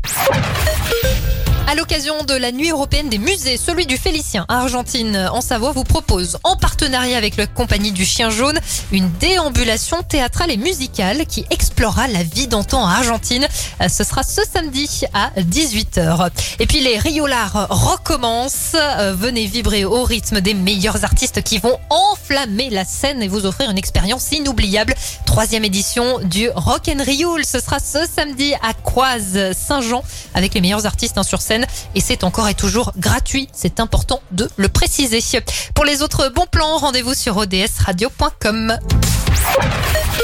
À l'occasion de la nuit européenne des musées, celui du Félicien à Argentine en Savoie vous propose, en partenariat avec la compagnie du Chien Jaune, une déambulation théâtrale et musicale qui explorera la vie d'antan à Argentine. Ce sera ce samedi à 18h. Et puis les Riolars recommencent. Venez vibrer au rythme des meilleurs artistes qui vont enflammer la scène et vous offrir une expérience inoubliable. 3e édition du Rock and Rioul. Ce sera ce samedi à Coise Saint-Jean avec les meilleurs artistes sur scène. Et c'est encore et toujours gratuit. C'est important de le préciser. Pour les autres bons plans, rendez-vous sur odsradio.com.